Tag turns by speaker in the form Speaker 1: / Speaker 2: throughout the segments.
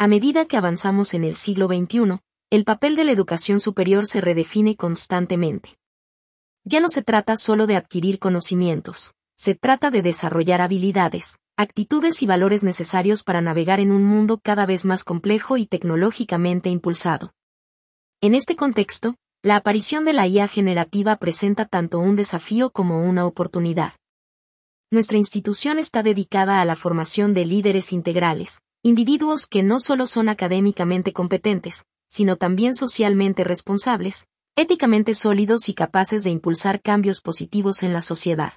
Speaker 1: A medida que avanzamos en el siglo XXI, el papel de la educación superior se redefine constantemente. Ya no se trata solo de adquirir conocimientos, se trata de desarrollar habilidades, actitudes y valores necesarios para navegar en un mundo cada vez más complejo y tecnológicamente impulsado. En este contexto, la aparición de la IA generativa presenta tanto un desafío como una oportunidad. Nuestra institución está dedicada a la formación de líderes integrales, individuos que no solo son académicamente competentes, sino también socialmente responsables, éticamente sólidos y capaces de impulsar cambios positivos en la sociedad.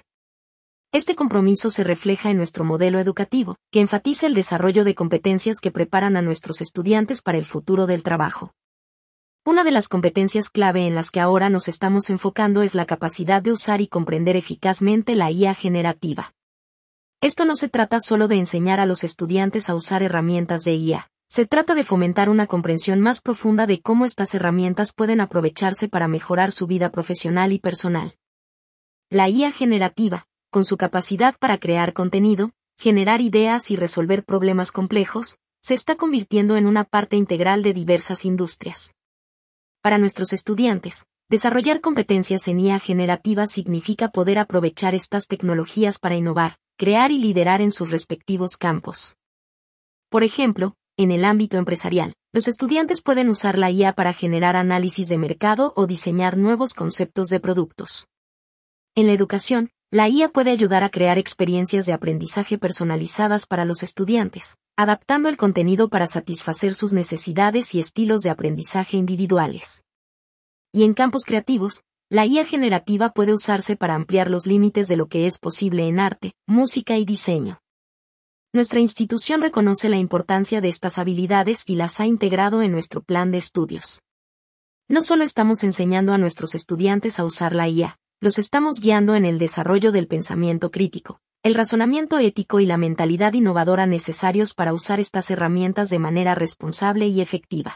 Speaker 1: Este compromiso se refleja en nuestro modelo educativo, que enfatiza el desarrollo de competencias que preparan a nuestros estudiantes para el futuro del trabajo. Una de las competencias clave en las que ahora nos estamos enfocando es la capacidad de usar y comprender eficazmente la IA generativa. Esto no se trata solo de enseñar a los estudiantes a usar herramientas de IA, se trata de fomentar una comprensión más profunda de cómo estas herramientas pueden aprovecharse para mejorar su vida profesional y personal. La IA generativa, con su capacidad para crear contenido, generar ideas y resolver problemas complejos, se está convirtiendo en una parte integral de diversas industrias. Para nuestros estudiantes, desarrollar competencias en IA generativa significa poder aprovechar estas tecnologías para innovar, crear y liderar en sus respectivos campos. Por ejemplo, en el ámbito empresarial, los estudiantes pueden usar la IA para generar análisis de mercado o diseñar nuevos conceptos de productos. En la educación, la IA puede ayudar a crear experiencias de aprendizaje personalizadas para los estudiantes, adaptando el contenido para satisfacer sus necesidades y estilos de aprendizaje individuales. Y en campos creativos, la IA generativa puede usarse para ampliar los límites de lo que es posible en arte, música y diseño. Nuestra institución reconoce la importancia de estas habilidades y las ha integrado en nuestro plan de estudios. No solo estamos enseñando a nuestros estudiantes a usar la IA, los estamos guiando en el desarrollo del pensamiento crítico, el razonamiento ético y la mentalidad innovadora necesarios para usar estas herramientas de manera responsable y efectiva.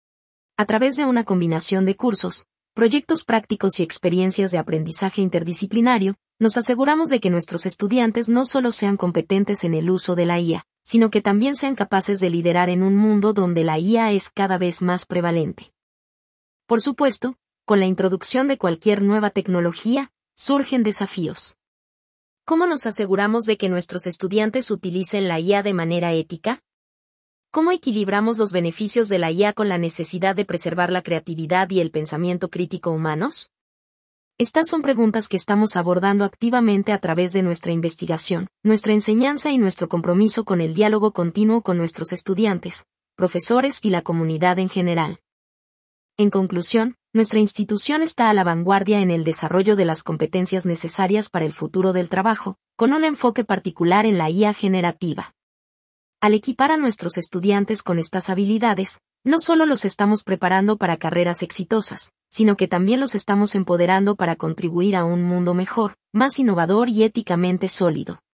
Speaker 1: A través de una combinación de cursos, proyectos prácticos y experiencias de aprendizaje interdisciplinario, nos aseguramos de que nuestros estudiantes no solo sean competentes en el uso de la IA, sino que también sean capaces de liderar en un mundo donde la IA es cada vez más prevalente. Por supuesto, con la introducción de cualquier nueva tecnología, surgen desafíos. ¿Cómo nos aseguramos de que nuestros estudiantes utilicen la IA de manera ética? ¿Cómo equilibramos los beneficios de la IA con la necesidad de preservar la creatividad y el pensamiento crítico humanos? Estas son preguntas que estamos abordando activamente a través de nuestra investigación, nuestra enseñanza y nuestro compromiso con el diálogo continuo con nuestros estudiantes, profesores y la comunidad en general. En conclusión, nuestra institución está a la vanguardia en el desarrollo de las competencias necesarias para el futuro del trabajo, con un enfoque particular en la IA generativa. Al equipar a nuestros estudiantes con estas habilidades, no solo los estamos preparando para carreras exitosas, sino que también los estamos empoderando para contribuir a un mundo mejor, más innovador y éticamente sólido.